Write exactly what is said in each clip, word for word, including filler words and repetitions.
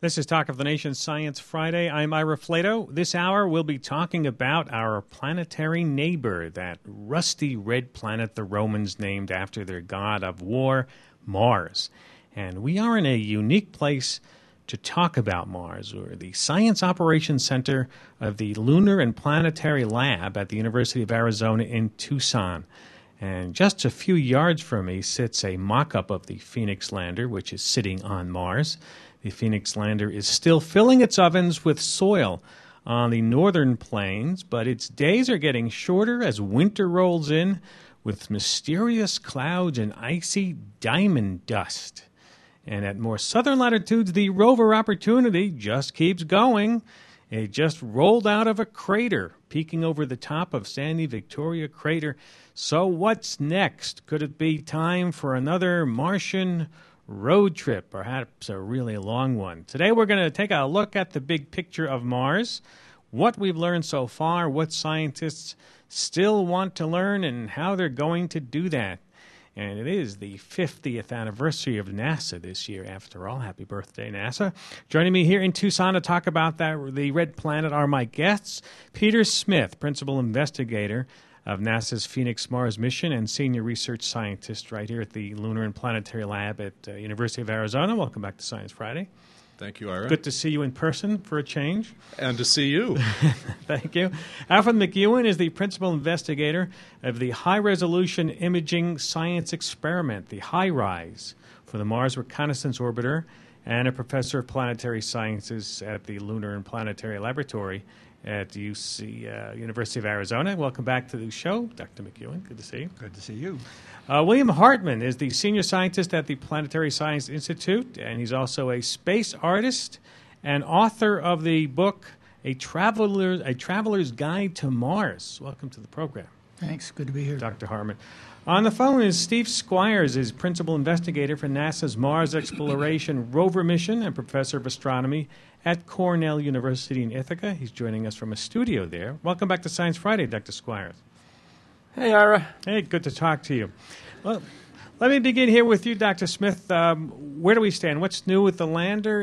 This is Talk of the Nation Science Friday. I'm Ira Flato. This hour we'll be talking about our planetary neighbor, that rusty red planet the Romans named after their god of war, Mars. And we are in a unique place to talk about Mars. We're the Science Operations Center of the Lunar and Planetary Lab at the University of Arizona in Tucson. And just a few yards from me sits a mock-up of the Phoenix lander, which is sitting on Mars. The Phoenix lander is still filling its ovens with soil on the northern plains, but its days are getting shorter as winter rolls in with mysterious clouds and icy diamond dust. And at more southern latitudes, the rover Opportunity just keeps going. It just rolled out of a crater, peeking over the top of Sandy Victoria Crater. So what's next? Could it be time for another Martian road trip, perhaps a really long one? Today we're going to take a look at the big picture of Mars, what we've learned so far, what scientists still want to learn, and how they're going to do that. And it is the fiftieth anniversary of NASA this year, after all. Happy birthday, NASA. Joining me here in Tucson to talk about that, the red planet, are my guests, Peter Smith, principal investigator of NASA's Phoenix Mars mission and senior research scientist right here at the Lunar and Planetary Lab at uh, University of Arizona. Welcome back to Science Friday. Thank you, Ira. Good to see you in person for a change. And to see you. Thank you. Alfred McEwen is the principal investigator of the High-Resolution Imaging Science Experiment, the HiRISE, for the Mars Reconnaissance Orbiter, and a professor of planetary sciences at the Lunar and Planetary Laboratory at U C uh, University of Arizona. Welcome back to the show, Doctor McEwen. Good to see you. Good to see you. Uh, William Hartman is the senior scientist at the Planetary Science Institute, and he's also a space artist and author of the book A Traveler, A Traveler's Guide to Mars. Welcome to the program. Thanks. Good to be here. Doctor Hartman. On the phone is Steve Squires, is principal investigator for NASA's Mars Exploration Rover mission and professor of astronomy at Cornell University in Ithaca. He's joining us from a studio there. Welcome back to Science Friday, Doctor Squires. Hey, Ira. Hey, good to talk to you. Well, let me begin here with you, Doctor Smith. Um, where do we stand? What's new with the lander?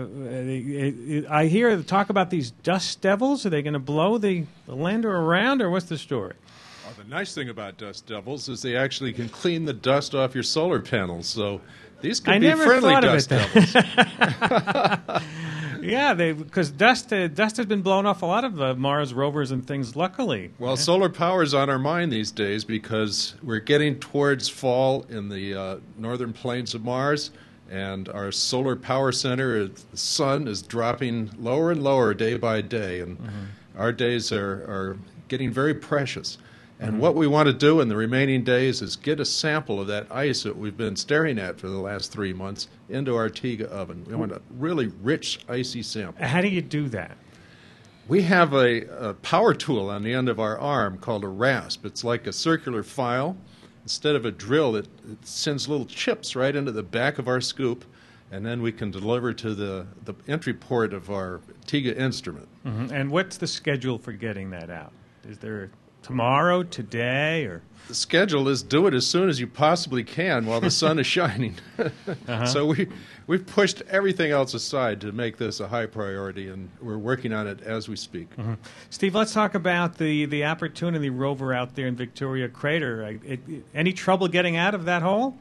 Uh, I hear talk about these dust devils. Are they going to blow the, the lander around, or what's the story? Well, the nice thing about dust devils is they actually can clean the dust off your solar panels. So these could I be never friendly thought dust of it devils. Yeah, because dust uh, dust has been blown off a lot of the Mars rovers and things, luckily. Well, yeah. solar power is on our mind these days because we're getting towards fall in the uh, northern plains of Mars, and our solar power center, the sun, is dropping lower and lower day by day, and mm-hmm. our days are, are getting very precious. And mm-hmm. what we want to do in the remaining days is get a sample of that ice that we've been staring at for the last three months into our TIGA oven. We want a really rich, icy sample. How do you do that? We have a, a power tool on the end of our arm called a rasp. It's like a circular file. Instead of a drill, it, it sends little chips right into the back of our scoop, and then we can deliver to the, the entry port of our TIGA instrument. Mm-hmm. And what's the schedule for getting that out? Is there tomorrow, today, or? The schedule is do it as soon as you possibly can while the sun is shining. uh-huh. So we, we've pushed everything else aside to make this a high priority, and we're working on it as we speak. Mm-hmm. Steve, let's talk about the, the Opportunity rover out there in Victoria Crater. It, it, any trouble getting out of that hole?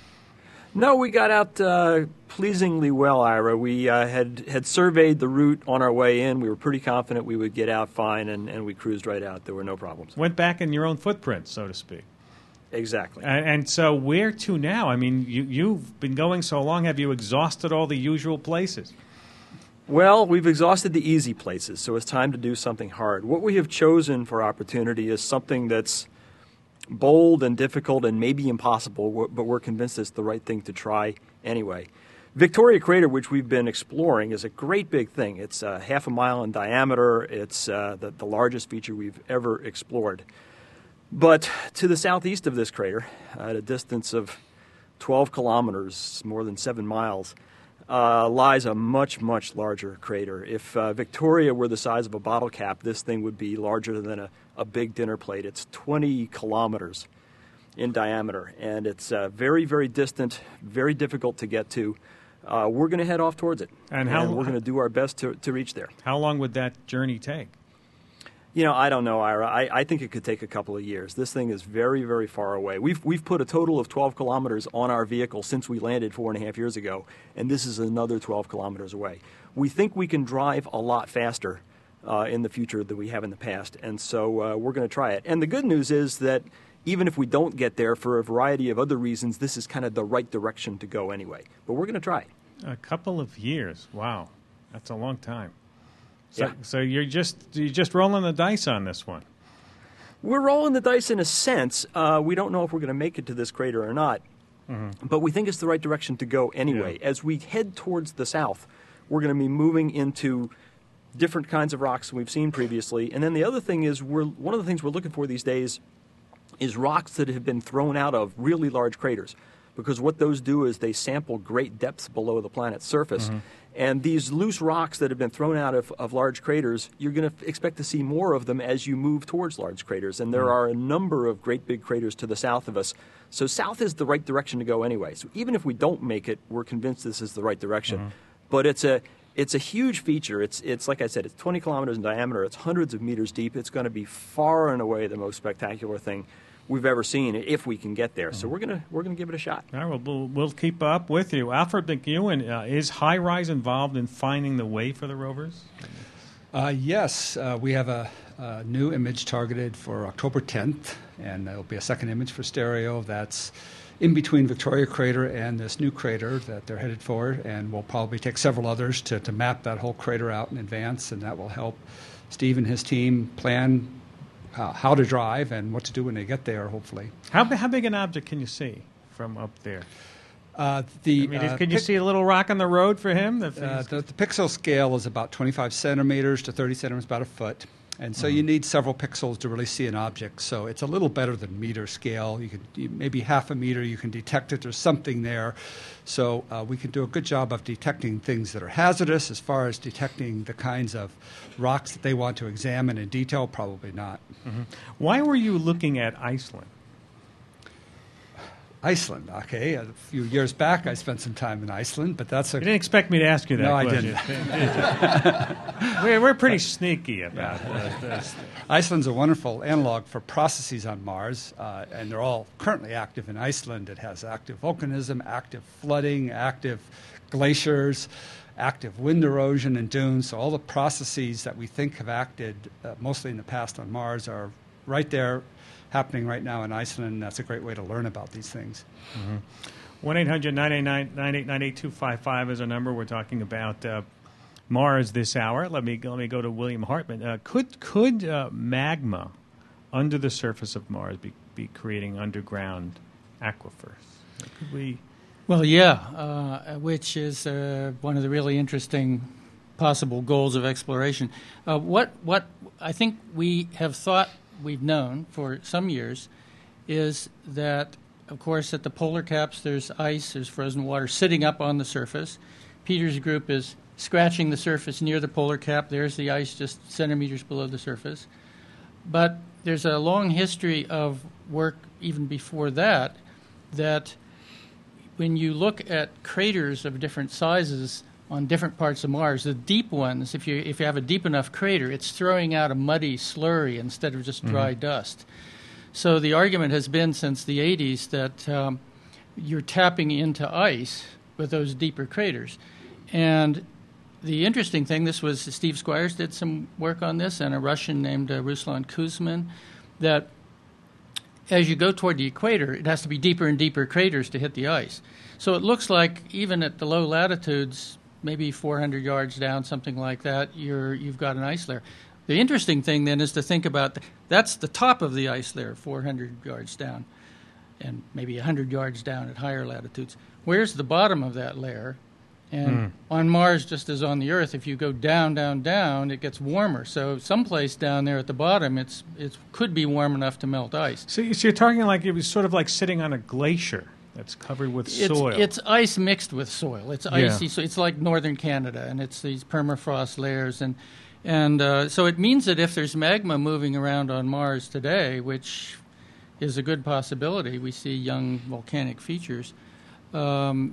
No, we got out uh, pleasingly well, Ira. We uh, had, had surveyed the route on our way in. We were pretty confident we would get out fine, and, and we cruised right out. There were no problems. Went back in your own footprint, so to speak. Exactly. And, and so where to now? I mean, you, you've been going so long. Have you exhausted all the usual places? Well, we've exhausted the easy places, so it's time to do something hard. What we have chosen for Opportunity is something that's bold and difficult and maybe impossible, but we're convinced it's the right thing to try anyway. Victoria Crater, which we've been exploring, is a great big thing. It's uh, half a mile in diameter. It's uh, the, the largest feature we've ever explored. But to the southeast of this crater, at a distance of twelve kilometers, more than seven miles, uh, lies a much, much larger crater. If uh, Victoria were the size of a bottle cap, this thing would be larger than a, a big dinner plate. It's twenty kilometers in diameter, and it's uh, very, very distant, very difficult to get to. uh, we're going to head off towards it. And how- we're going to do our best to, to reach there. How long would that journey take? You know, I don't know, Ira. I, I think it could take a couple of years. This thing is very, very far away. We've we've put a total of twelve kilometers on our vehicle since we landed four and a half years ago, and this is another twelve kilometers away. We think we can drive a lot faster uh, in the future than we have in the past, and so uh, we're going to try it. And the good news is that even if we don't get there for a variety of other reasons, this is kind of the right direction to go anyway. But we're going to try. A couple of years. Wow, that's a long time. So, Yeah. so you're just you're just rolling the dice on this one. We're rolling the dice in a sense. Uh, we don't know if we're going to make it to this crater or not, mm-hmm. but we think it's the right direction to go anyway. Yeah. As we head towards the south, we're going to be moving into different kinds of rocks than we've seen previously. And then the other thing is, we're one of the things we're looking for these days is rocks that have been thrown out of really large craters, because what those do is they sample great depths below the planet's surface. Mm-hmm. And these loose rocks that have been thrown out of, of large craters, you're going to expect to see more of them as you move towards large craters. And there are a number of great big craters to the south of us. So south is the right direction to go anyway. So even if we don't make it, we're convinced this is the right direction. Mm-hmm. But it's a it's a huge feature. It's it's like I said, it's twenty kilometers in diameter. It's hundreds of meters deep. It's going to be far and away the most spectacular thing we've ever seen, if we can get there. So we're gonna we're gonna give it a shot. All right, well, we'll, we'll keep up with you. Alfred McEwen, uh, is HiRISE involved in finding the way for the rovers? Uh, yes, uh, we have a, a new image targeted for October tenth, and there'll be a second image for stereo that's in between Victoria Crater and this new crater that they're headed for, and we'll probably take several others to, to map that whole crater out in advance, and that will help Steve and his team plan Uh, how to drive and what to do when they get there, hopefully. How, how big an object can you see from up there? Uh, the, I mean, uh, can you pic- see a little rock on the road for him? If uh, he's- the, the pixel scale is about twenty-five centimeters to thirty centimeters, about a foot. And so Mm-hmm. you need several pixels to really see an object. So it's a little better than meter scale. You can you, maybe half a meter, you can detect it. There's something there. So uh, we can do a good job of detecting things that are hazardous. As far as detecting the kinds of rocks that they want to examine in detail, probably not. Mm-hmm. Why were you looking at Iceland? Iceland, okay. A few years back, I spent some time in Iceland, but that's a... You didn't expect me to ask you that No, I question. didn't. we're, we're pretty sneaky about this. Iceland's a wonderful analog for processes on Mars, uh, and they're all currently active in Iceland. It has active volcanism, active flooding, active glaciers, active wind erosion and dunes. So all the processes that we think have acted uh, mostly in the past on Mars are right there, happening right now in Iceland. That's a great way to learn about these things. one eight hundred nine eight nine nine eight nine eight two five five is our number. We're talking about uh, Mars this hour. Let me let me go to William Hartman. Uh, could could uh, magma under the surface of Mars be, be creating underground aquifers? Could we? Well, yeah, uh, which is uh, one of the really interesting possible goals of exploration. Uh, what what I think we have thought we've known for some years is that, of course, at the polar caps there's ice, there's frozen water sitting up on the surface. Peter's group is scratching the surface near the polar cap. There's the ice just centimeters below the surface. But there's a long history of work even before that, that when you look at craters of different sizes on different parts of Mars, the deep ones, if you if you have a deep enough crater, it's throwing out a muddy slurry instead of just dry mm-hmm. dust. So the argument has been since the eighties that um, you're tapping into ice with those deeper craters. And the interesting thing, this was Steve Squires did some work on this, and a Russian named uh, Ruslan Kuzmin, that as you go toward the equator, it has to be deeper and deeper craters to hit the ice. So it looks like even at the low latitudes, maybe four hundred yards down, something like that, you're, you've got an ice layer. The interesting thing then is to think about the, that's the top of the ice layer, four hundred yards down, and maybe one hundred yards down at higher latitudes. Where's the bottom of that layer? And mm. on Mars, just as on the Earth, if you go down, down, down, it gets warmer. So someplace down there at the bottom, it's it could be warm enough to melt ice. So, so you're talking like it was sort of like sitting on a glacier that's covered with it's, soil. It's ice mixed with soil. It's icy. Yeah. So it's like northern Canada, and it's these permafrost layers. And and uh, so it means that if there's magma moving around on Mars today, which is a good possibility, we see young volcanic features, um,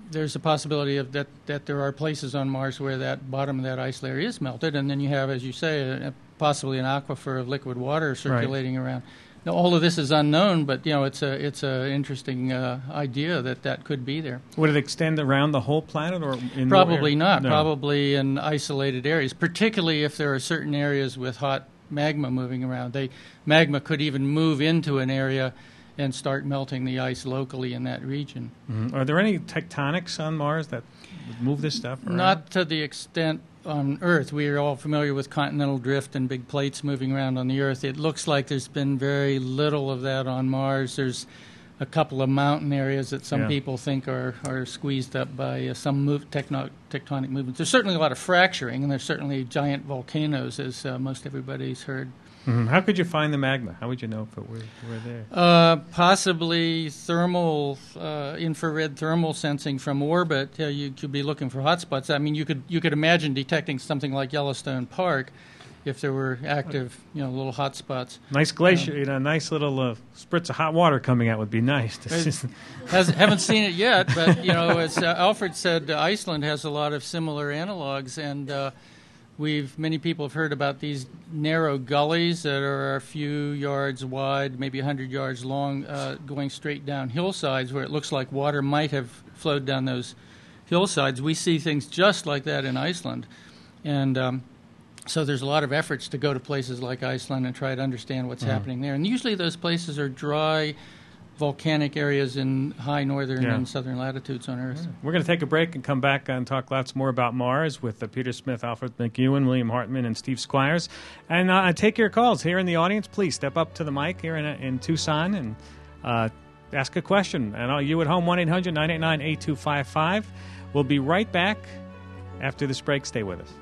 there's a possibility of that, that there are places on Mars where that bottom of that ice layer is melted, and then you have, as you say, a, a, possibly an aquifer of liquid water circulating right. around. Now, all of this is unknown, but you know it's a it's a interesting uh, idea that that could be there. Would it extend around the whole planet, or in probably not? No. Probably in isolated areas, particularly if there are certain areas with hot magma moving around. They magma could even move into an area and start melting the ice locally in that region. Mm-hmm. Are there any tectonics on Mars that would move this stuff around? Not to the extent on Earth. We are all familiar with continental drift and big plates moving around on the Earth. It looks like there's been very little of that on Mars. There's a couple of mountain areas that some yeah. people think are, are squeezed up by uh, some move, techno, tectonic movements. There's certainly a lot of fracturing, and there's certainly giant volcanoes, as uh, most everybody's heard. Mm-hmm. How could you find the magma? How would you know if it were, were there? Uh, possibly thermal, uh, infrared thermal sensing from orbit. Uh, you could be looking for hotspots. I mean, you could you could imagine detecting something like Yellowstone Park if there were active, you know, little hotspots. Nice glacier, um, you know, a nice little uh, spritz of hot water coming out would be nice. Has, haven't seen it yet, but you know, as uh, Alfred said, uh, Iceland has a lot of similar analogs, and uh, We've many people have heard about these narrow gullies that are a few yards wide, maybe one hundred yards long, uh, going straight down hillsides where it looks like water might have flowed down those hillsides. We see things just like that in Iceland. And um, so there's a lot of efforts to go to places like Iceland and try to understand what's mm-hmm. happening there. And usually those places are dry, volcanic areas in high northern yeah. and southern latitudes on Earth. We're going to take a break and come back and talk lots more about Mars with uh, Peter Smith, Alfred McEwen, William Hartman, and Steve Squires. And uh, take your calls here in the audience. Please step up to the mic here in, in Tucson and uh, ask a question. And uh, you at home, one eight hundred nine eight nine eight two five five. We'll be right back after this break. Stay with us.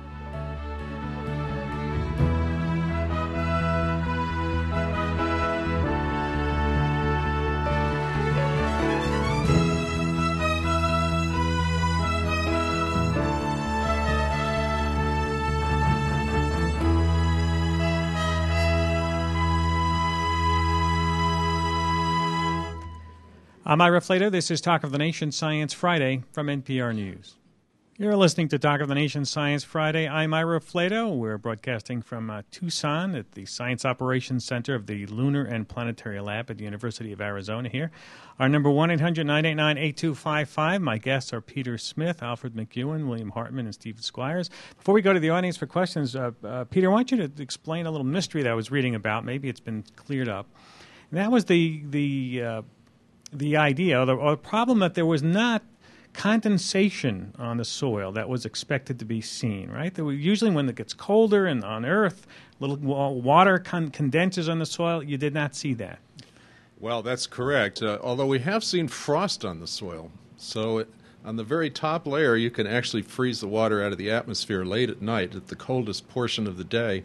I'm Ira Flato. This is Talk of the Nation Science Friday from N P R News. You're listening to Talk of the Nation Science Friday. I'm Ira Flato. We're broadcasting from uh, Tucson at the Science Operations Center of the Lunar and Planetary Lab at the University of Arizona here. Our number, one eight hundred nine eight nine eight two five five. My guests are Peter Smith, Alfred McEwen, William Hartman, and Steve Squires. Before we go to the audience for questions, uh, uh, Peter, I want you to explain a little mystery that I was reading about. Maybe it's been cleared up. And that was the... the uh, the idea or the, or the problem that there was not condensation on the soil that was expected to be seen, right? There were, usually when it gets colder and on Earth, little water con- condenses on the soil. You did not see that. Well, that's correct, uh, although we have seen frost on the soil. So it, on the very top layer, you can actually freeze the water out of the atmosphere late at night at the coldest portion of the day.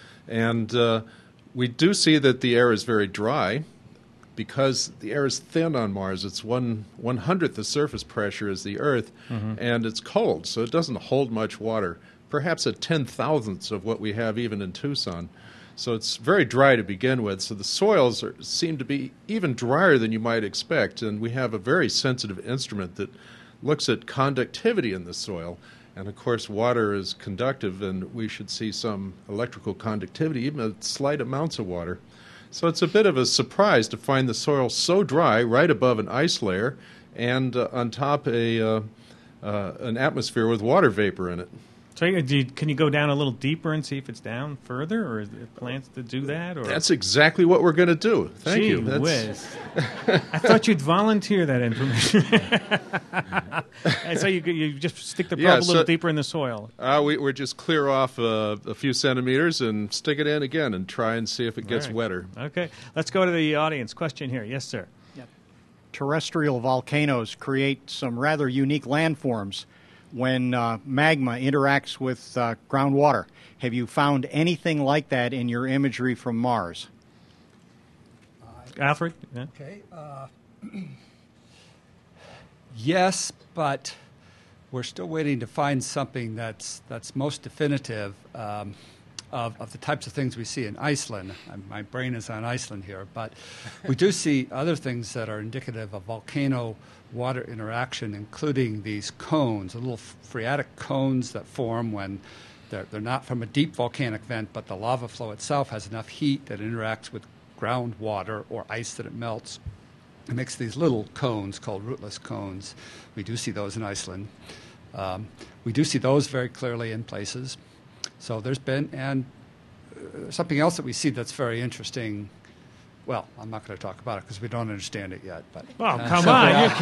And uh, we do see that the air is very dry. Because the air is thin on Mars, it's one one hundredth the surface pressure as the Earth, mm-hmm. and it's cold, so it doesn't hold much water. Perhaps a ten thousandths of what we have even in Tucson. So it's very dry to begin with. So the soils are, seem to be even drier than you might expect, and we have a very sensitive instrument that looks at conductivity in the soil. And of course, water is conductive, and we should see some electrical conductivity, even at slight amounts of water. So it's a bit of a surprise to find the soil so dry right above an ice layer and uh, on top a uh, uh, an atmosphere with water vapor in it. So do you, can you go down a little deeper and see if it's down further, or is there plans to do that? Or? That's exactly what we're going to do. Thank Gee you. That's... whiz. I thought you'd volunteer that information. And so you you just stick the probe yeah, a little so, deeper in the soil. Uh, we, we're just clear off uh, a few centimeters and stick it in again and try and see if it gets right. wetter. Okay. Let's go to the audience. Question here. Yes, sir. Yep. Terrestrial volcanoes create some rather unique landforms when uh, magma interacts with uh, groundwater. Have you found anything like that in your imagery from Mars? Uh, Alfred? Yeah. Okay. Uh, yes, but we're still waiting to find something that's that's most definitive. Um, of, of the types of things we see in Iceland. My brain is on Iceland here, but we do see other things that are indicative of volcano-water interaction, including these cones, the little phreatic cones that form when they're, they're not from a deep volcanic vent, but the lava flow itself has enough heat that interacts with groundwater or ice that it melts. It makes these little cones called rootless cones. We do see those in Iceland. Um, we do see those very clearly in places. So there's been, and uh, something else that we see that's very interesting. Well, I'm not going to talk about it because we don't understand it yet. But oh, uh, come on, you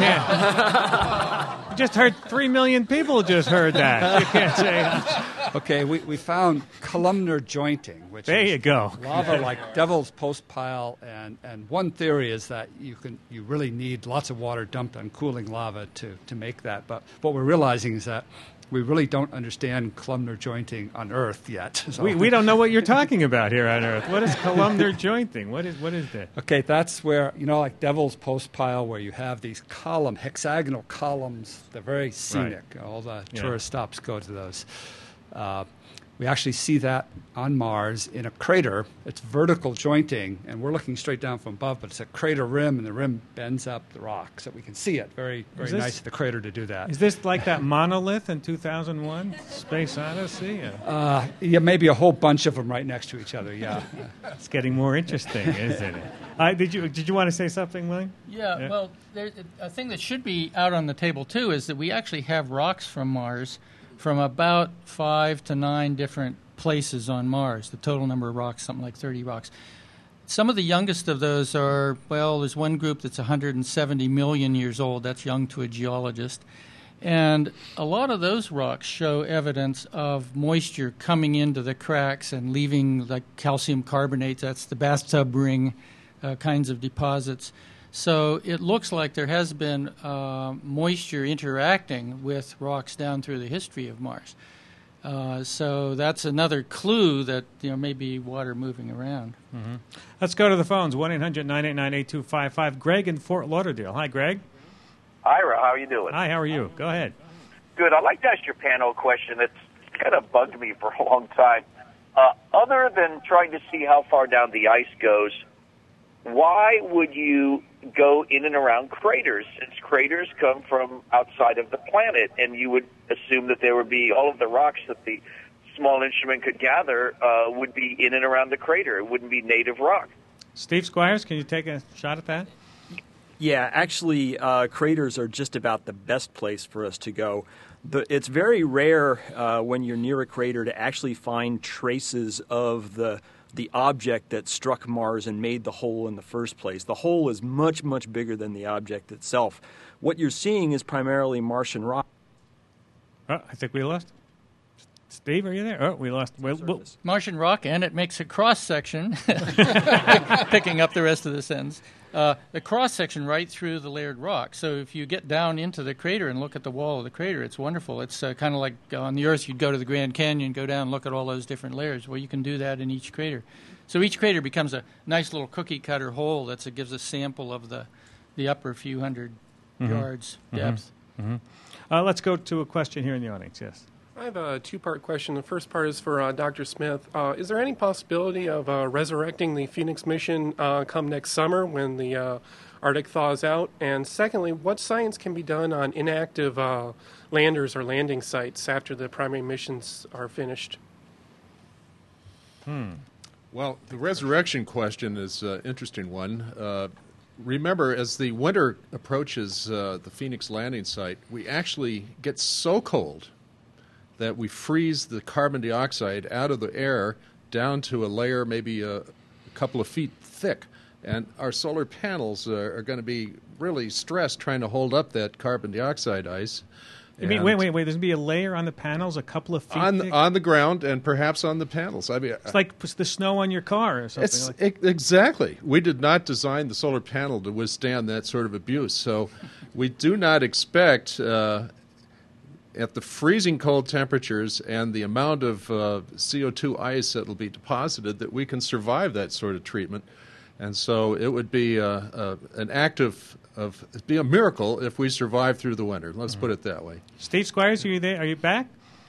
can't. You just heard three million people just heard that. You can't say. Okay, we, we found columnar jointing, which there is you go. lava like Devil's Postpile, and, and one theory is that you can you really need lots of water dumped on cooling lava to, to make that. But what we're realizing is that we really don't understand columnar jointing on Earth yet. So. We we don't know what you're talking about here on Earth. What is columnar jointing? What is what is that? Okay, that's where, you know, like Devil's Postpile, where you have these column, hexagonal columns. They're very scenic. Right. All the yeah. tourist stops go to those. Uh, we actually see that on Mars in a crater. It's vertical jointing, and we're looking straight down from above, but it's a crater rim, and the rim bends up the rock so we can see it. Very, very this, nice of the crater to do that. Is this like that monolith in two thousand one, Space Odyssey? Uh, yeah, maybe a whole bunch of them right next to each other, yeah. It's getting more interesting, isn't it? Uh, did you did you want to say something, William? Yeah, yeah. well, there, a thing that should be out on the table, too, is that we actually have rocks from Mars from about five to nine different places on Mars. The total number of rocks, something like thirty rocks. Some of the youngest of those are, well, there's one group that's one hundred seventy million years old. That's young to a geologist. And a lot of those rocks show evidence of moisture coming into the cracks and leaving like calcium carbonates. That's the bathtub ring uh, kinds of deposits. So it looks like there has been uh, moisture interacting with rocks down through the history of Mars. Uh, so that's another clue that you know maybe water moving around. Mm-hmm. Let's go to the phones, one eight hundred nine eight nine eight two five five. Greg in Fort Lauderdale. Hi, Greg. Ira, how are you doing? Hi, how are you? Go ahead. Good. I'd like to ask your panel a question that's kind of bugged me for a long time. Uh, other than trying to see how far down the ice goes, why would you go in and around craters, since craters come from outside of the planet, and you would assume that there would be all of the rocks that the small instrument could gather uh, would be in and around the crater. It wouldn't be native rock. Steve Squires, can you take a shot at that? Yeah, actually, uh, craters are just about the best place for us to go. The, it's very rare uh, when you're near a crater to actually find traces of the the object that struck Mars and made the hole in the first place. The hole is much, much bigger than the object itself. What you're seeing is primarily Martian rock. Oh, I think we lost. Steve, are you there? Oh, we lost. Well, well. Martian rock, and it makes a cross-section, picking up the rest of the sentence. Uh, the cross-section right through the layered rock. So if you get down into the crater and look at the wall of the crater, it's wonderful. It's uh, kind of like on the Earth, you'd go to the Grand Canyon, go down and look at all those different layers. Well, you can do that in each crater. So each crater becomes a nice little cookie-cutter hole that gives a sample of the, the upper few hundred mm-hmm. yards depth. Mm-hmm. Mm-hmm. Uh, let's go to a question here in the audience. Yes. I have a two-part question. The first part is for uh, Doctor Smith. Uh, is there any possibility of uh, resurrecting the Phoenix mission uh, come next summer when the uh, Arctic thaws out? And secondly, what science can be done on inactive uh, landers or landing sites after the primary missions are finished? Hmm. Well, the resurrection question is an interesting one. Uh, remember, as the winter approaches uh, the Phoenix landing site, we actually get so cold that we freeze the carbon dioxide out of the air down to a layer maybe a, a couple of feet thick. And our solar panels are, are going to be really stressed trying to hold up that carbon dioxide ice. You mean, wait, wait, wait, there's going to be a layer on the panels a couple of feet on, thick? On the ground and perhaps on the panels. I mean, it's like the snow on your car or something. It's, like it, exactly. We did not design the solar panel to withstand that sort of abuse. So we do not expect... Uh, at the freezing cold temperatures and the amount of uh, C O two ice that will be deposited, that we can survive that sort of treatment. And so it would be uh, uh, an act of, of, it'd be a miracle if we survive through the winter. Let's mm-hmm. put it that way. Steve Squires, are you there? Are you back?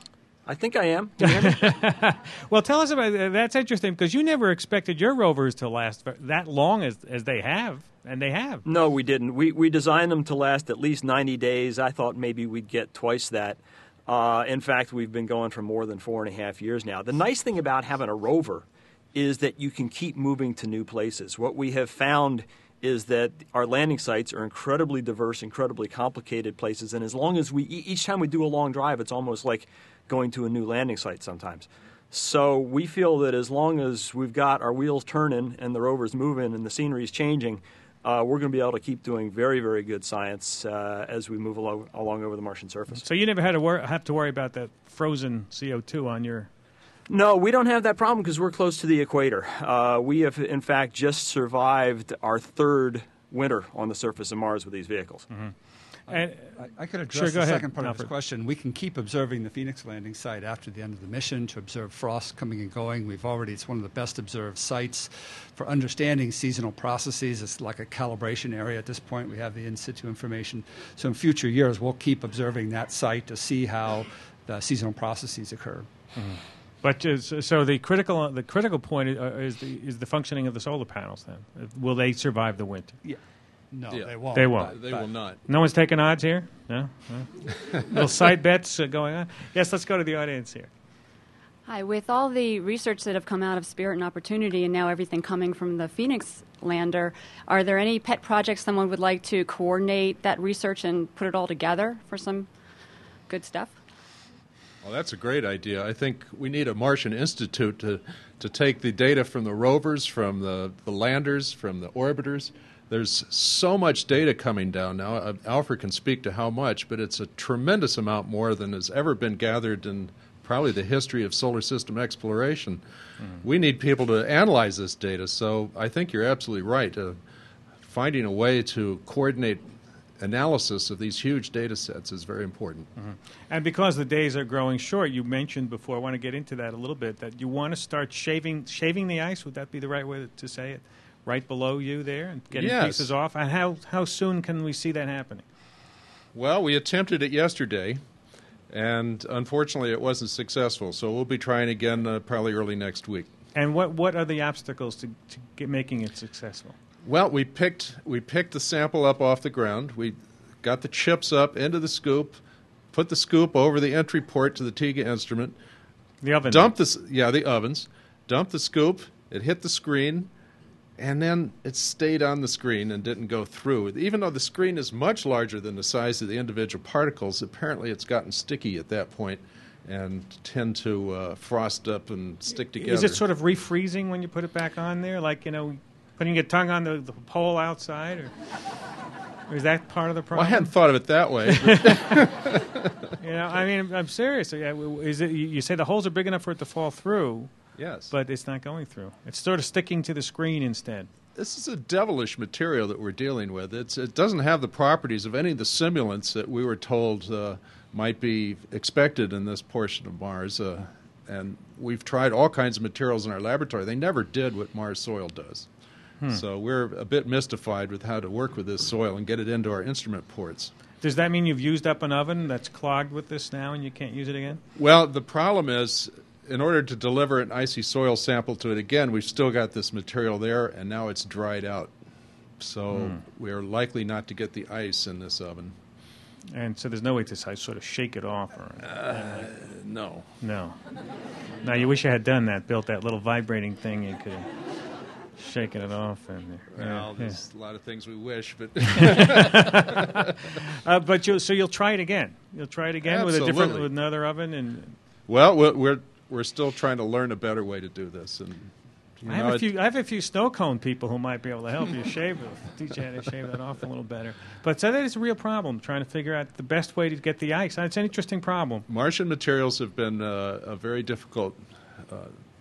I think I am. Can you hear me? Well, tell us about that. That's interesting because you never expected your rovers to last for that long as as they have, and they have. No, we didn't. We we designed them to last at least ninety days. I thought maybe we'd get twice that. Uh, in fact, we've been going for more than four and a half years now. The nice thing about having a rover is that you can keep moving to new places. What we have found is that our landing sites are incredibly diverse, incredibly complicated places, and as long as we, each time we do a long drive, it's almost like going to a new landing site sometimes. So we feel that as long as we've got our wheels turning and the rover's moving and the scenery's changing, uh, we're going to be able to keep doing very, very good science uh, as we move along, along over the Martian surface. So you never had to wor- have to worry about that frozen C O two on your... No, we don't have that problem because we're close to the equator. Uh, we have, in fact, just survived our third winter on the surface of Mars with these vehicles. Mm-hmm. And, I, I could address sure, the ahead, second part Alfred. of this question. We can keep observing the Phoenix landing site after the end of the mission to observe frost coming and going. We've already, it's one of the best observed sites for understanding seasonal processes. It's like a calibration area at this point. We have the in situ information. So in future years, we'll keep observing that site to see how the seasonal processes occur. Mm-hmm. But uh, so the critical the critical point is, uh, is the is the functioning of the solar panels. Then will they survive the winter? Yeah. No, Yeah. they won't. They won't. But- They but- will not. No one's taking odds here? No? no? Little side bets uh, going on? Yes, let's go to the audience here. Hi, with all the research that have come out of Spirit and Opportunity and now everything coming from the Phoenix lander, are there any pet projects someone would like to coordinate that research and put it all together for some good stuff? Well, that's a great idea. I think we need a Martian Institute to, to take the data from the rovers, from the, the landers, from the orbiters. There's so much data coming down now. Uh, Alfred can speak to how much, but it's a tremendous amount more than has ever been gathered in probably the history of solar system exploration. Mm-hmm. We need people to analyze this data, so I think you're absolutely right. Uh, finding a way to coordinate analysis of these huge data sets is very important. Mm-hmm. And because the days are growing short, you mentioned before, I want to get into that a little bit, that you want to start shaving shaving the ice. Would that be the right way to say it? Right below you there and getting Yes. pieces off? And how, how soon can we see that happening? Well, we attempted it yesterday, and unfortunately it wasn't successful, so we'll be trying again uh, probably early next week. And what, what are the obstacles to, to get making it successful? Well, we picked we picked the sample up off the ground. We got the chips up into the scoop, put the scoop over the entry port to the TIGA instrument. The oven. Dumped the yeah the ovens. Dumped the scoop. It hit the screen, and then it stayed on the screen and didn't go through. Even though the screen is much larger than the size of the individual particles, apparently it's gotten sticky at that point and tend to uh, frost up and stick together. Is it sort of refreezing when you put it back on there? Like, you know, putting your tongue on the, the pole outside? Or, or is that part of the problem? Well, I hadn't thought of it that way. You know, I mean, I'm serious. Is it, you say the holes are big enough for it to fall through, Yes. but it's not going through. It's sort of sticking to the screen instead. This is a devilish material that we're dealing with. It's, it doesn't have the properties of any of the simulants that we were told uh, might be expected in this portion of Mars. Uh, and we've tried all kinds of materials in our laboratory. They never did what Mars soil does. Hmm. So we're a bit mystified with how to work with this soil and get it into our instrument ports. Does that mean you've used up an oven that's clogged with this now and you can't use it again? Well, the problem is, in order to deliver an icy soil sample to it again, we've still got this material there, and now it's dried out. So Hmm. we're likely not to get the ice in this oven. And so there's no way to sort of shake it off? Or Uh, no. No. Now, you wish you had done that, built that little vibrating thing you could have shaken it off. And, Well, yeah, there's a lot of things we wish, but yeah. uh, but you'll, so you'll try it again. You'll try it again with a different, Absolutely. with another oven. And well, we're, we're we're still trying to learn a better way to do this. And you I know, have a it- few. I have a few snow cone people who might be able to help you shave it, teach you how to shave that off a little better. But so that is a real problem, trying to figure out the best way to get the ice. It's an interesting problem. Martian materials have been uh, a very difficult uh,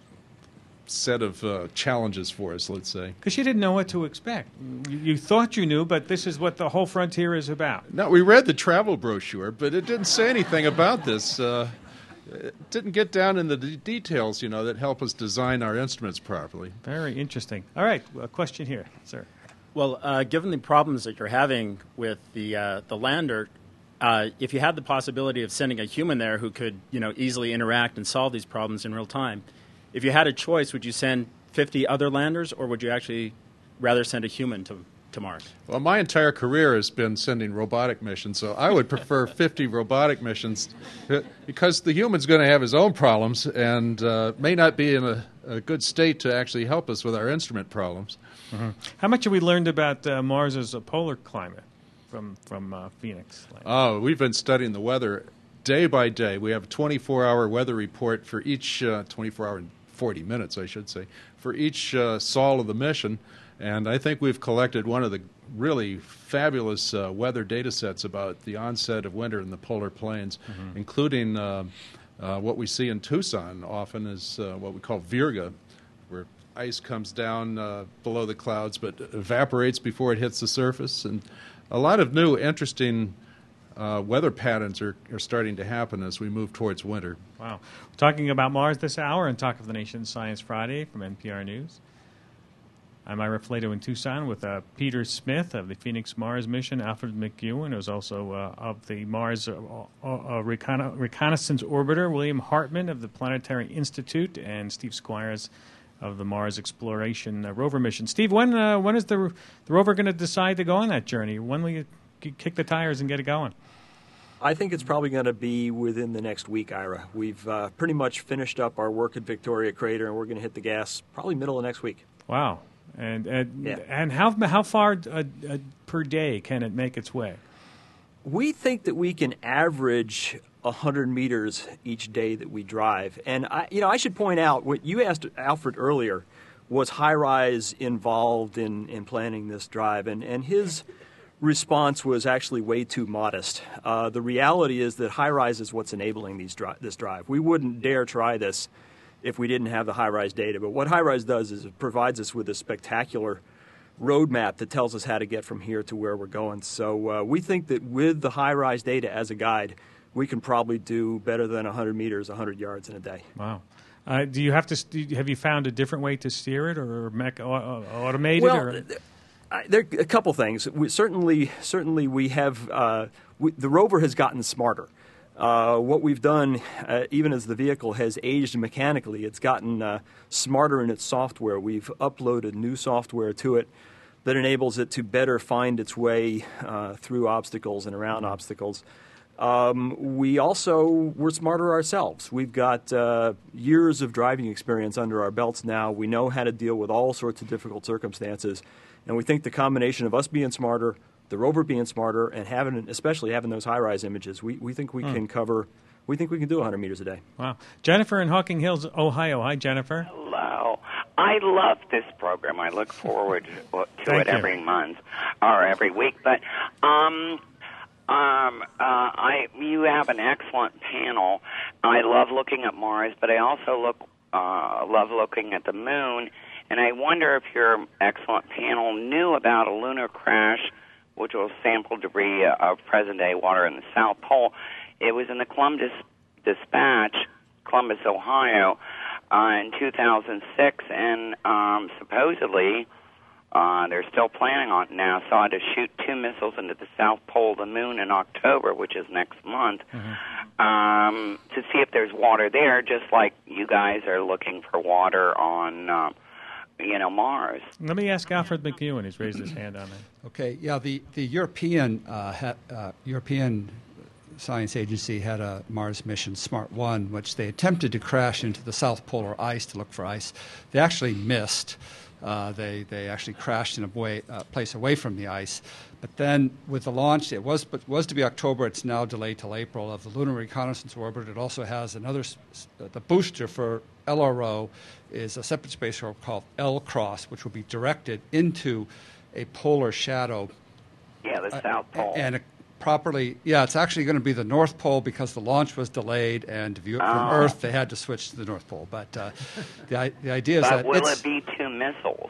set of uh, challenges for us, let's say. Because you didn't know what to expect. You, you thought you knew, but this is what the whole frontier is about. Now, we read the travel brochure, but it didn't say anything about this. Uh, it didn't get down in the d- details, you know, that help us design our instruments properly. Very interesting. All right, a question here, sir. Well, uh, given the problems that you're having with the uh, the lander, uh, if you had the possibility of sending a human there who could, you know, easily interact and solve these problems in real time, if you had a choice, would you send fifty other landers, or would you actually rather send a human to, to Mars? Well, my entire career has been sending robotic missions, so I would prefer fifty robotic missions because the human's going to have his own problems and uh, may not be in a, a good state to actually help us with our instrument problems. Mm-hmm. How much have we learned about uh, Mars's uh, polar climate from from uh, Phoenix? Oh, we've been studying the weather day by day. We have a twenty-four hour weather report for each uh, twenty-four hour and forty minutes, I should say, for each uh, sol of the mission. And I think we've collected one of the really fabulous uh, weather data sets about the onset of winter in the polar plains, mm-hmm. including uh, uh, what we see in Tucson often is uh, what we call virga, where ice comes down uh, below the clouds but evaporates before it hits the surface. And a lot of new, interesting uh, weather patterns are, are starting to happen as we move towards winter. Wow. We're talking about Mars this hour on Talk of the Nation Science Friday from N P R News. I'm Ira Flato in Tucson with uh, Peter Smith of the Phoenix Mars mission, Alfred McEwen, who's also uh, of the Mars uh, uh, Recon- Reconnaissance Orbiter, William Hartman of the Planetary Institute, and Steve Squires of the Mars Exploration uh, Rover mission. Steve, when uh, when is the, the rover going to decide to go on that journey? When will you kick the tires and get it going? I think it's probably going to be within the next week, Ira. We've uh, pretty much finished up our work at Victoria Crater, and we're going to hit the gas probably middle of next week. Wow. And and, yeah. and how how far uh, uh, per day can it make its way? We think that we can average one hundred meters each day that we drive. And, I, you know, I should point out, what you asked Alfred earlier, was High-Rise involved in, in planning this drive? And, and his response was actually way too modest. Uh, the reality is that High-Rise is what's enabling these dri- this drive. We wouldn't dare try this if we didn't have the High-Rise data. But what High-Rise does is it provides us with a spectacular roadmap that tells us how to get from here to where we're going. So uh, we think that with the High-Rise data as a guide, we can probably do better than one hundred meters, one hundred yards in a day. Wow. Uh, do you have to? St- have you found a different way to steer it, or mech- uh, automated? Well, or? Th- there are a couple things. We, certainly, certainly, we have uh, we, the rover has gotten smarter. Uh, what we've done, uh, even as the vehicle has aged mechanically, it's gotten uh, smarter in its software. We've uploaded new software to it that enables it to better find its way uh, through obstacles and around obstacles. Um, we also were smarter ourselves. We've got uh, years of driving experience under our belts now. We know how to deal with all sorts of difficult circumstances. And we think the combination of us being smarter, the rover being smarter, and having, especially having those high-rise images, we, we think we hmm. can cover, we think we can do one hundred meters a day. Wow. Jennifer in Hawking Hills, Ohio. Hi, Jennifer. Hello. I love this program. I look forward to it you. every month or every week. But um, um, uh, I you have an excellent panel. I love looking at Mars, but I also look uh, love looking at the moon. And I wonder if your excellent panel knew about a lunar crash, which will sample debris of present-day water in the South Pole. It was in the Columbus Dispatch, Columbus, Ohio, uh, in two thousand six, and um, supposedly uh, they're still planning on NASA to shoot two missiles into the South Pole of the Moon in October, which is next month, mm-hmm. um, to see if there's water there, just like you guys are looking for water on uh, you know, Mars. Let me ask Alfred McEwen. He's raised his hand on that. Okay, yeah, the, the European uh, ha, uh, European Science Agency had a Mars mission, SMART one, which they attempted to crash into the South Polar ice to look for ice. They actually missed. Uh, they they actually crashed in a way, uh, place away from the ice. But then with the launch, it was but was to be October. It's now delayed till April of the Lunar Reconnaissance Orbiter. It also has another, uh, the booster for L R O is a separate spacecraft called L-CROSS, which will be directed into a polar shadow. Yeah, the South Pole. Uh, and a, properly, yeah, it's actually going to be the North Pole because the launch was delayed, and to view it from oh. Earth, they had to switch to the North Pole. But uh, the, the idea is but that will it's, it be two missiles?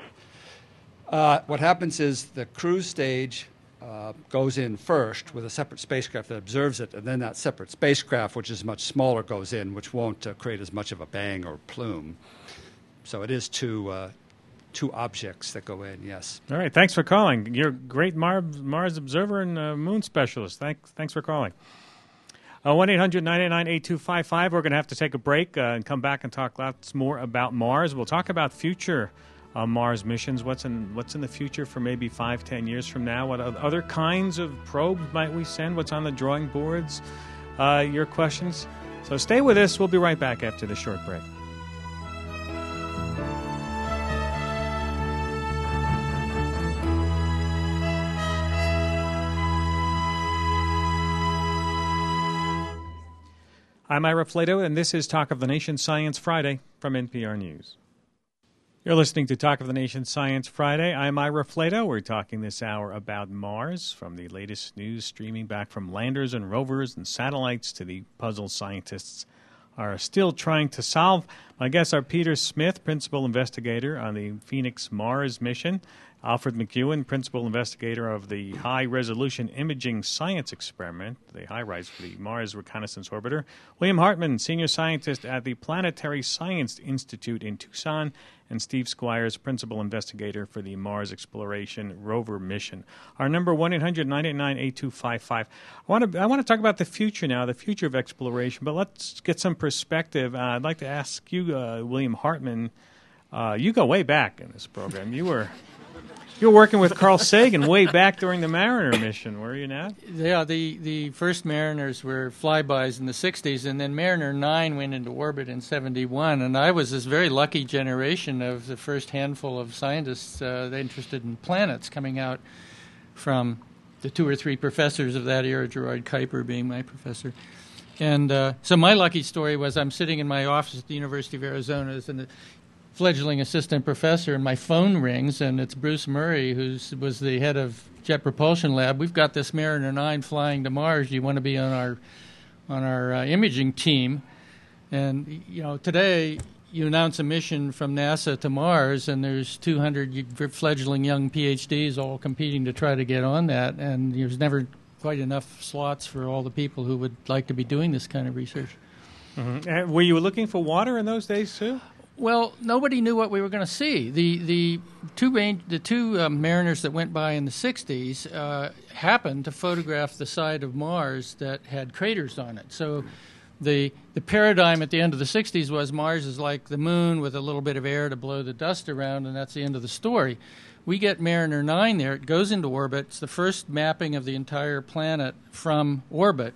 Uh, what happens is the cruise stage uh, goes in first with a separate spacecraft that observes it, and then that separate spacecraft, which is much smaller, goes in, which won't uh, create as much of a bang or plume. So it is two uh, two objects that go in, yes. All right. Thanks for calling. You're a great Mars, Mars observer and uh, moon specialist. Thanks, thanks for calling. Uh, one eight hundred nine eight nine eight two five five. We're going to have to take a break uh, and come back and talk lots more about Mars. We'll talk about future uh, Mars missions. What's in what's in the future for maybe five, ten years from now? What other kinds of probes might we send? What's on the drawing boards? Uh, your questions. So stay with us. We'll be right back after the short break. I'm Ira Flato, and this is Talk of the Nation Science Friday from N P R News. You're listening to Talk of the Nation Science Friday. I'm Ira Flato. We're talking this hour about Mars, from the latest news streaming back from landers and rovers and satellites to the puzzle scientists are still trying to solve. My guests are Peter Smith, principal investigator on the Phoenix Mars mission, Alfred McEwen, principal investigator of the High-Resolution Imaging Science Experiment, the HiRISE for the Mars Reconnaissance Orbiter, William Hartman, senior scientist at the Planetary Science Institute in Tucson, and Steve Squires, principal investigator for the Mars Exploration Rover mission. Our number, one eight hundred nine eight nine eight two five five. I want to I want to talk about the future now, the future of exploration, but let's get some perspective. Uh, I'd like to ask you, uh, William Hartman, uh, you go way back in this program. You were... You were working with Carl Sagan way back during the Mariner mission, were you not? Yeah, the, the first Mariners were flybys in the sixties, and then Mariner nine went into orbit in seventy-one, and I was this very lucky generation of the first handful of scientists uh, interested in planets coming out from the two or three professors of that era, Gerard Kuiper being my professor. And uh, so my lucky story was I'm sitting in my office at the University of Arizona as an fledgling assistant professor, and my phone rings, and it's Bruce Murray, who was the head of Jet Propulsion Lab. We've got this Mariner nine flying to Mars. Do you want to be on our on our uh, imaging team? And you know, today you announce a mission from NASA to Mars, and there's two hundred fledgling young PhDs all competing to try to get on that, and there's never quite enough slots for all the people who would like to be doing this kind of research. Mm-hmm. And were you looking for water in those days too? Well, nobody knew what we were going to see. The the two range, the two uh, Mariners that went by in the sixties uh, happened to photograph the side of Mars that had craters on it. So the the paradigm at the end of the sixties was Mars is like the moon with a little bit of air to blow the dust around, and that's the end of the story. We get Mariner nine there. It goes into orbit. It's the first mapping of the entire planet from orbit.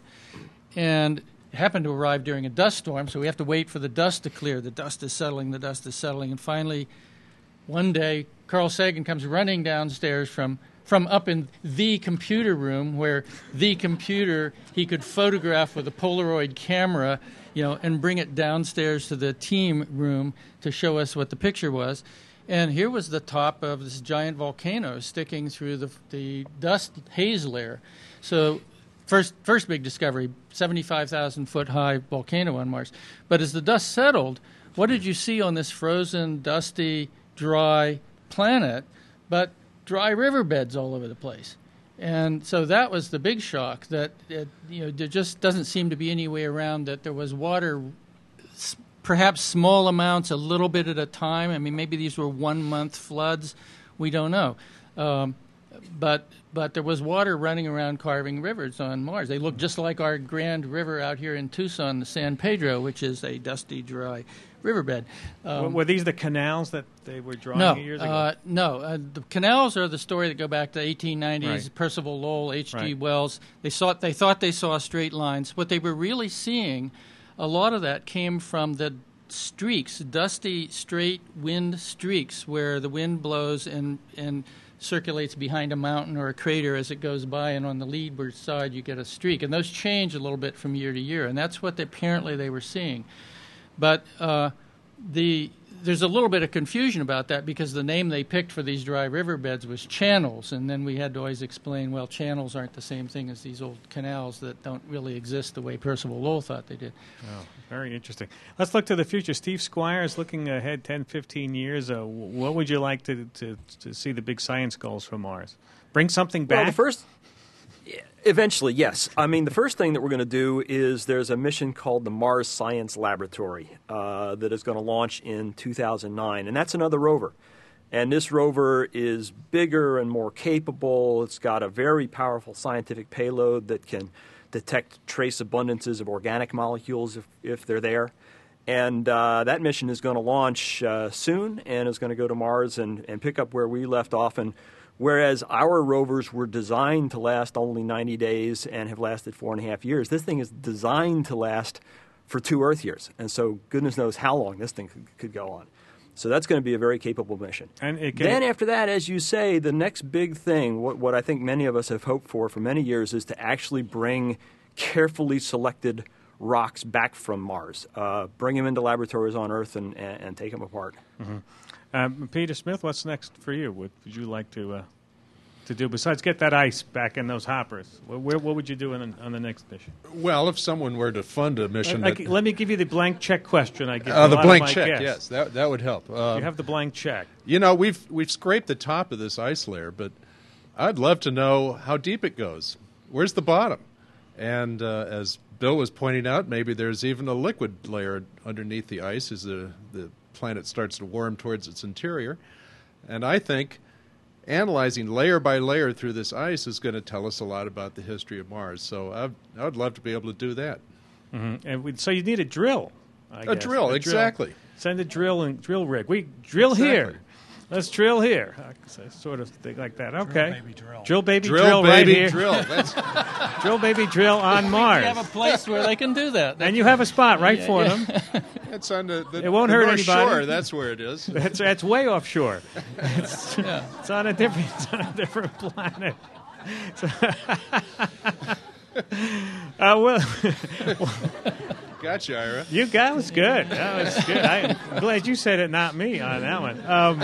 And happened to arrive during a dust storm, so we have to wait for the dust to clear. The dust is settling, the dust is settling, and finally, one day, Carl Sagan comes running downstairs from from up in the computer room, where the computer he could photograph with a Polaroid camera, you know, and bring it downstairs to the team room to show us what the picture was. And here was the top of this giant volcano sticking through the the dust haze layer. So First, first big discovery, seventy-five thousand foot high volcano on Mars. But as the dust settled, what did you see on this frozen, dusty, dry planet but dry riverbeds all over the place? And so that was the big shock, that it, you know, there just doesn't seem to be any way around that there was water, perhaps small amounts, a little bit at a time. I mean, maybe these were one-month floods. We don't know. Um, but but there was water running around carving rivers on Mars. They look just like our Grand River out here in Tucson, the San Pedro, which is a dusty, dry riverbed. Um, were these the canals that they were drawing no, years ago? Uh, no, uh, the canals are the story that go back to the eighteen nineties. Right. Percival Lowell, H G. Right. Wells. They thought they thought they saw straight lines. What they were really seeing, a lot of that came from the streaks, dusty, straight wind streaks, where the wind blows and and circulates behind a mountain or a crater as it goes by, and on the leadward side you get a streak. And those change a little bit from year to year, and that's what they, apparently they were seeing. But uh, the there's a little bit of confusion about that, because the name they picked for these dry riverbeds was channels, and then we had to always explain, well, channels aren't the same thing as these old canals that don't really exist the way Percival Lowell thought they did. Oh, very interesting. Let's look to the future. Steve Squires, looking ahead ten, fifteen years, uh, what would you like to, to, to see the big science goals from Mars? Bring something back? Well, the first... Eventually, yes. I mean, the first thing that we're going to do is there's a mission called the Mars Science Laboratory uh, that is going to launch in two thousand nine, and that's another rover. And this rover is bigger and more capable. It's got a very powerful scientific payload that can detect trace abundances of organic molecules if, if they're there. And uh, that mission is going to launch uh, soon and is going to go to Mars and, and pick up where we left off. And whereas our rovers were designed to last only ninety days and have lasted four and a half years, this thing is designed to last for two Earth years. And so goodness knows how long this thing could, could go on. So that's going to be a very capable mission. And it can, then after that, as you say, the next big thing, what, what I think many of us have hoped for for many years, is to actually bring carefully selected rocks back from Mars, uh, bring them into laboratories on Earth and, and, and take them apart. Mm-hmm. Um, Peter Smith, what's next for you? What would you like to uh, to do besides get that ice back in those hoppers? Where, what would you do on the, on the next mission? Well, if someone were to fund a mission, I, that, I, let me give you the blank check question. I give uh, a the lot blank of my check. guests. Yes, that that would help. Um, you have the blank check. You know, we've we've scraped the top of this ice layer, but I'd love to know how deep it goes. Where's the bottom? And uh, as Bill was pointing out, maybe there's even a liquid layer underneath the ice as the the planet starts to warm towards its interior. And I think analyzing layer by layer through this ice is going to tell us a lot about the history of Mars. So I'd, I would love to be able to do that. Mm-hmm. And we, so you need a drill. I a guess. drill, a exactly. Drill. Send a drill and drill rig. We drill exactly. here. Let's drill here. So sort of thing like that. Okay. Drill, baby, drill. Drill, baby, drill, drill, baby, right here. drill. That's drill, baby, drill on Mars. We have a place where they can do that. And you have a spot right Yeah, for yeah. them. It's on the, the It won't the hurt North anybody. Shore. That's where it is. That's that's way offshore. It's, Yeah. it's on a different it's on a different planet. So, uh, well, Gotcha, Ira. you that was good. That was good. I, I'm glad you said it, not me, on that one. Um,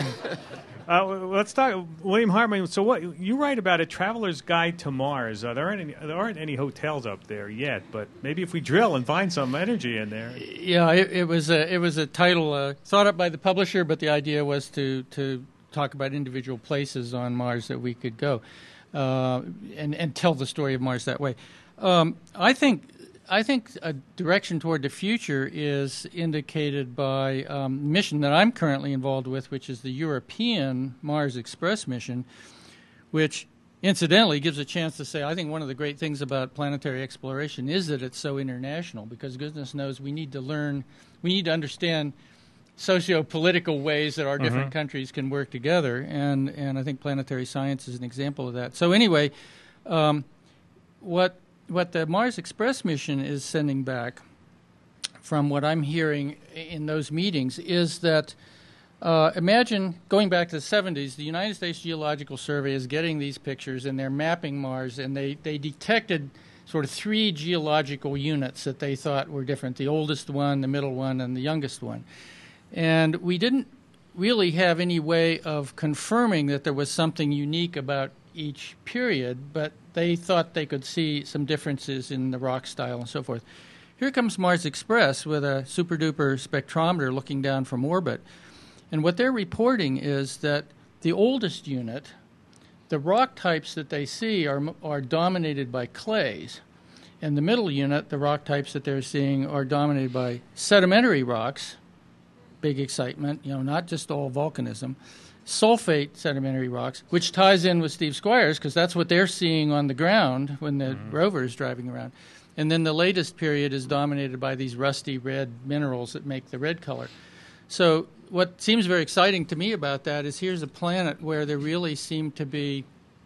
uh, let's talk, William Hartman. So, what you write about a traveler's guide to Mars? Uh, there aren't any, there aren't any hotels up there yet, but maybe if we drill and find some energy in there. Yeah, it, it was a it was a title uh, thought up by the publisher, but the idea was to to talk about individual places on Mars that we could go, uh, and and tell the story of Mars that way. Um, I think. I think a direction toward the future is indicated by um, a mission that I'm currently involved with, which is the European Mars Express mission, which incidentally gives a chance to say I think one of the great things about planetary exploration is that it's so international, because goodness knows we need to learn, we need to understand socio-political ways that our different Mm-hmm. countries can work together, and, and I think planetary science is an example of that. So anyway, um, what... What the Mars Express mission is sending back, from what I'm hearing in those meetings, is that uh, imagine going back to the seventies, the United States Geological Survey is getting these pictures and they're mapping Mars, and they, they detected sort of three geological units that they thought were different, the oldest one, the middle one, and the youngest one. And we didn't really have any way of confirming that there was something unique about each period, but they thought they could see some differences in the rock style and so forth. Here comes Mars Express with a super-duper spectrometer looking down from orbit. And what they're reporting is that the oldest unit, the rock types that they see are, are dominated by clays. And the middle unit, the rock types that they're seeing are dominated by sedimentary rocks, big excitement, you know, not just all volcanism, sulfate sedimentary rocks, which ties in with Steve Squires because that's what they're seeing on the ground when the mm-hmm. rover is driving around. And then the latest period is dominated by these rusty red minerals that make the red color. So what seems very exciting to me about that is here's a planet where there really seem to be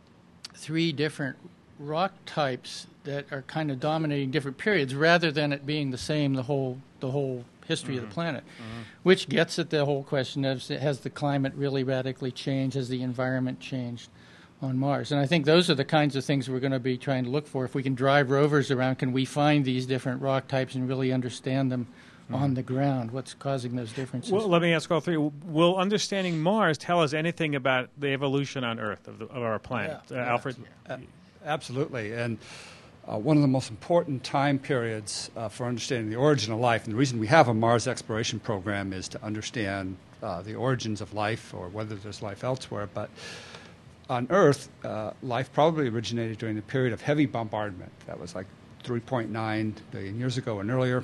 three different rock types that are kind of dominating different periods rather than it being the same the whole the whole history mm-hmm. of the planet, mm-hmm. which gets at the whole question of has the climate really radically changed, has the environment changed on Mars? And I think those are the kinds of things we're going to be trying to look for. If we can drive rovers around, can we find these different rock types and really understand them mm-hmm. on the ground? What's causing those differences? Well, let me ask all three. Will understanding Mars tell us anything about the evolution on Earth of, the, of our planet? Yeah. Uh, Alfred? Uh, absolutely. And Uh, one of the most important time periods uh, for understanding the origin of life, and the reason we have a Mars exploration program is to understand uh, the origins of life or whether there's life elsewhere. But on Earth, uh, life probably originated during the period of heavy bombardment. That was like three point nine billion years ago and earlier.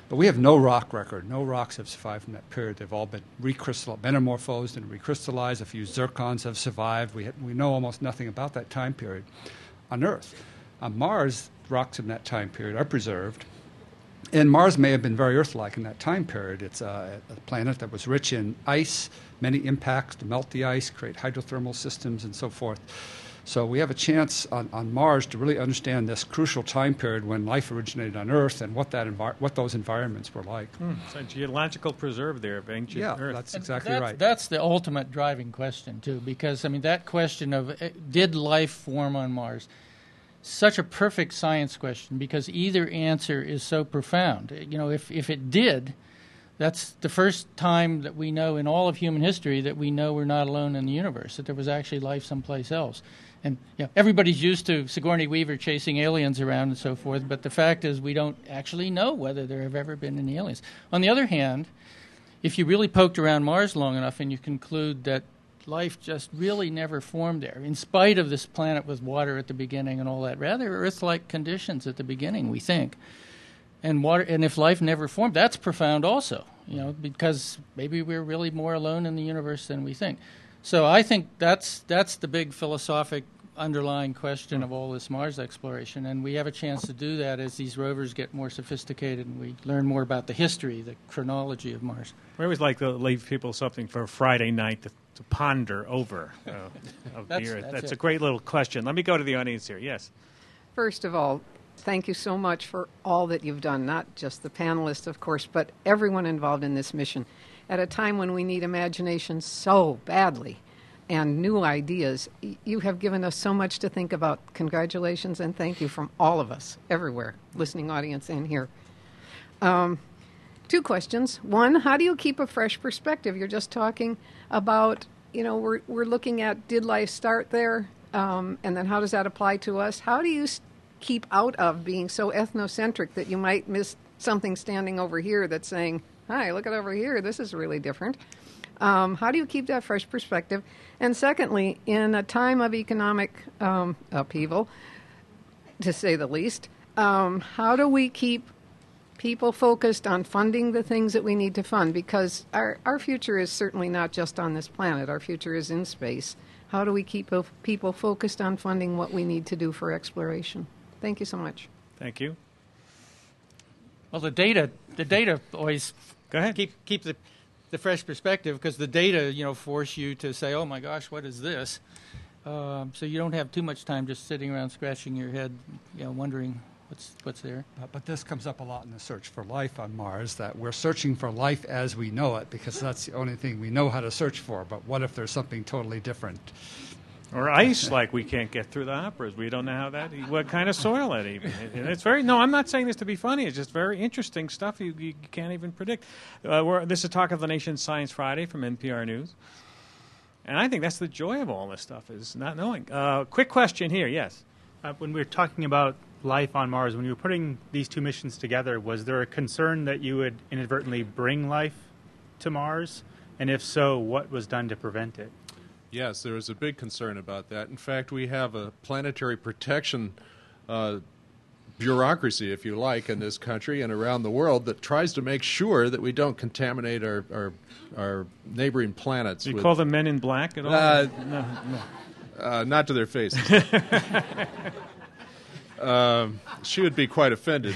But we have no rock record. No rocks have survived from that period. They've all been recrystallized, metamorphosed and recrystallized. A few zircons have survived. We, ha- we know almost nothing about that time period on Earth. On Mars, rocks from that time period are preserved. And Mars may have been very Earth-like in that time period. It's a, a planet that was rich in ice, many impacts to melt the ice, create hydrothermal systems, and so forth. So we have a chance on, on Mars to really understand this crucial time period when life originated on Earth and what that envi- what those environments were like. Hmm. It's a geological preserve there of ancient yeah, Earth. that's exactly that's, right. That's the ultimate driving question, too, because, I mean, that question of uh, did life form on Mars, such a perfect science question, because either answer is so profound. You know, if, if it did, that's the first time that we know in all of human history that we know we're not alone in the universe, that there was actually life someplace else. And you know, everybody's used to Sigourney Weaver chasing aliens around and so forth, but the fact is we don't actually know whether there have ever been any aliens. On the other hand, if you really poked around Mars long enough and you conclude that life just really never formed there, in spite of this planet with water at the beginning and all that, rather Earth-like conditions at the beginning, we think. And water, and if life never formed, that's profound also, you know, because maybe we're really more alone in the universe than we think. So I think that's that's the big philosophic underlying question of all this Mars exploration, and we have a chance to do that as these rovers get more sophisticated and we learn more about the history, the chronology of Mars. We always like to leave people something for Friday night to, to ponder over uh, of That's- the Earth. that's That's it. a great little question. Let me go to the audience here. Yes. First of all, thank you so much for all that you've done, not just the panelists, of course, but everyone involved in this mission. At a time when we need imagination so badly and new ideas, y- you have given us so much to think about. Congratulations and thank you from all of us, everywhere, listening audience and here. Um, two questions. One, how do you keep a fresh perspective? You're just talking about, you know, we're, we're looking at did life start there? Um, and then how does that apply to us? How do you s- keep out of being so ethnocentric that you might miss something standing over here that's saying, hi, look at over here, this is really different. Um, how do you keep that fresh perspective? And secondly, in a time of economic um, upheaval, to say the least, um, how do we keep people focused on funding the things that we need to fund? Because our, our future is certainly not just on this planet. Our future is in space. How do we keep people focused on funding what we need to do for exploration? Thank you so much. Thank you. Well, the data, the data always Go ahead. keep keep the the fresh perspective, because the data, you know, force you to say, oh my gosh, what is this? Um, so you don't have too much time just sitting around scratching your head, you know, wondering what's what's there. Uh, but this comes up a lot in the search for life on Mars, that we're searching for life as we know it, because that's the only thing we know how to search for. But what if there's something totally different? Or ice, like we can't get through the hoppers. We don't know how that, what kind of soil that even. And it's very, no, I'm not saying this to be funny. It's just very interesting stuff you, you can't even predict. Uh, we're, this is Talk of the Nation Science Friday from N P R News. And I think that's the joy of all this stuff, is not knowing. Uh, quick question here, yes. Uh, when we were talking about life on Mars, when you were putting these two missions together, was there a concern that you would inadvertently bring life to Mars? And if so, what was done to prevent it? Yes, there was a big concern about that. In fact, we have a planetary protection uh, bureaucracy, if you like, in this country and around the world that tries to make sure that we don't contaminate our our, our neighboring planets. Do you with, call them Men in Black at all? Uh, no, no. Uh, not to their faces. um, she would be quite offended.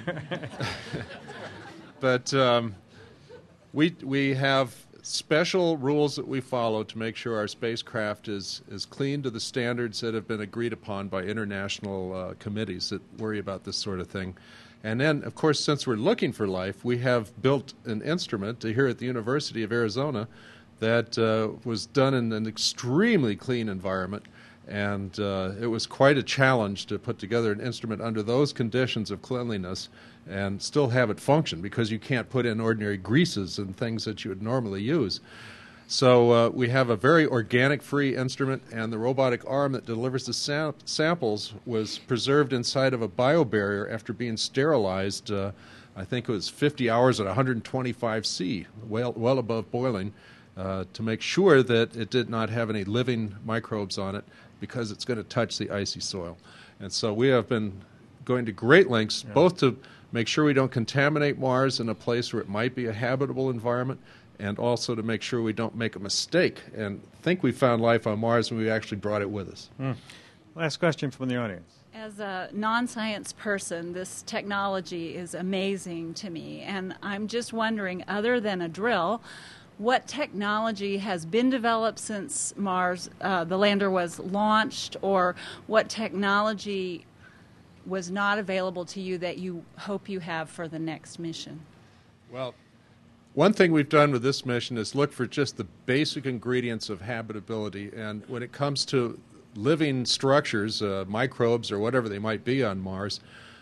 But um, we we have special rules that we follow to make sure our spacecraft is, is clean to the standards that have been agreed upon by international uh, committees that worry about this sort of thing. And then, of course, since we're looking for life, we have built an instrument here at the University of Arizona that uh, was done in an extremely clean environment. And uh, it was quite a challenge to put together an instrument under those conditions of cleanliness and still have it function, because you can't put in ordinary greases and things that you would normally use. So uh, we have a very organic-free instrument, and the robotic arm that delivers the sam- samples was preserved inside of a biobarrier after being sterilized, uh, I think it was fifty hours at one hundred twenty-five C, well, well above boiling, uh, to make sure that it did not have any living microbes on it, because it's going to touch the icy soil. And so we have been going to great lengths, yeah. both to make sure we don't contaminate Mars in a place where it might be a habitable environment, and also to make sure we don't make a mistake and think we found life on Mars when we actually brought it with us. Mm. Last question from the audience. As a non-science person, this technology is amazing to me, and I'm just wondering, other than a drill, what technology has been developed since Mars, uh, the lander was launched, or what technology was not available to you that you hope you have for the next mission? Well, one thing we've done with this mission is look for just the basic ingredients of habitability, and when it comes to living structures, uh, microbes or whatever they might be on Mars,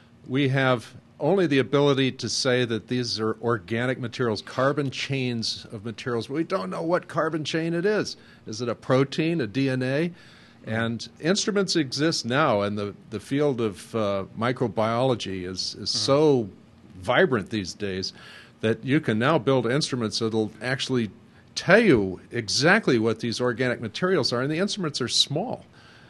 we have only the ability to say that these are organic materials, carbon chains of materials, but we don't know what carbon chain it is. Is it a protein, a D N A? And instruments exist now, and the, the field of uh, microbiology is, is so vibrant these days that you can now build instruments that will actually tell you exactly what these organic materials are, and the instruments are small.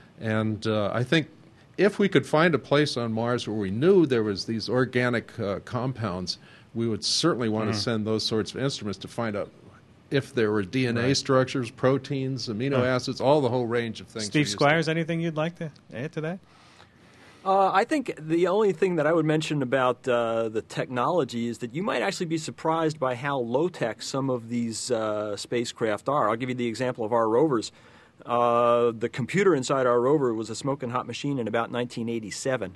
And uh, I think if we could find a place on Mars where we knew there was these organic uh, compounds, we would certainly want mm. to send those sorts of instruments to find out if there were D N A right. structures, proteins, amino uh, acids, all the whole range of things. Steve Squires, anything you'd like to add to that? Uh, I think the only thing that I would mention about uh, the technology is that you might actually be surprised by how low-tech some of these uh, spacecraft are. I'll give you the example of our rovers. Uh, the computer inside our rover was a smoking hot machine in about nineteen eighty-seven.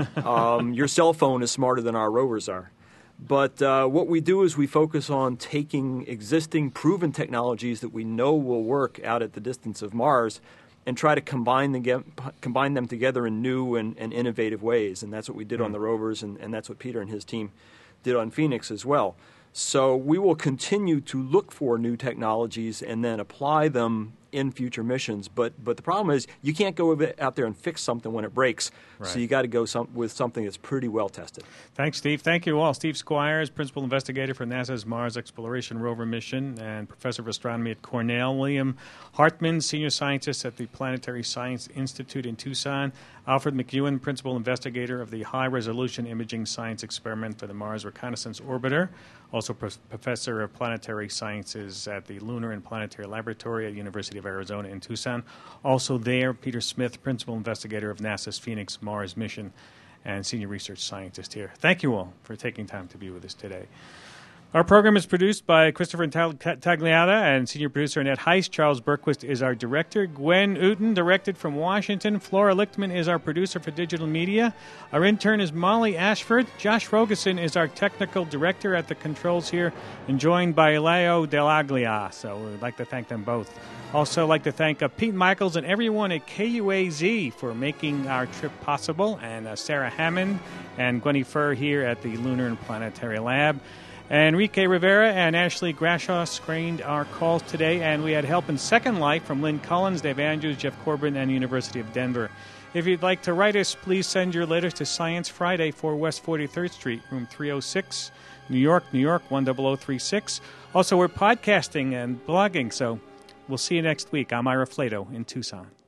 um, your cell phone is smarter than our rovers are. But uh, what we do is we focus on taking existing proven technologies that we know will work out at the distance of Mars and try to combine them, combine them together in new and, and innovative ways. And that's what we did mm. on the rovers, and, and that's what Peter and his team did on Phoenix as well. So we will continue to look for new technologies and then apply them in future missions. But but the problem is you can't go out there and fix something when it breaks. Right. So you got to go some, with something that's pretty well tested. Thanks, Steve. Thank you all. Steve Squires, Principal Investigator for NASA's Mars Exploration Rover mission and Professor of Astronomy at Cornell. William Hartman, Senior Scientist at the Planetary Science Institute in Tucson. Alfred McEwen, Principal Investigator of the High Resolution Imaging Science Experiment for the Mars Reconnaissance Orbiter. Also Pro- Professor of Planetary Sciences at the Lunar and Planetary Laboratory at the University of Arizona in Tucson. Also there, Peter Smith, Principal Investigator of NASA's Phoenix Mars mission and Senior Research Scientist here. Thank you all for taking time to be with us today. Our program is produced by Christopher Tagliata and Senior Producer Annette Heiss. Charles Berquist is our Director. Gwen Uten, directed from Washington. Flora Lichtman is our Producer for Digital Media. Our intern is Molly Ashford. Josh Rogeson is our Technical Director at the controls here, and joined by Leo Delaglia. So we'd like to thank them both. Also like to thank uh, Pete Michaels and everyone at K U A Z for making our trip possible, and uh, Sarah Hammond and Gwenny Furr here at the Lunar and Planetary Lab. Enrique Rivera and Ashley Grashaw screened our calls today, and we had help in Second Life from Lynn Collins, Dave Andrews, Jeff Corbin, and the University of Denver. If you'd like to write us, please send your letters to Science Friday, four West forty-third Street, room three oh six, New York, New York, one zero zero three six. Also, we're podcasting and blogging, so we'll see you next week. I'm Ira Flato in Tucson.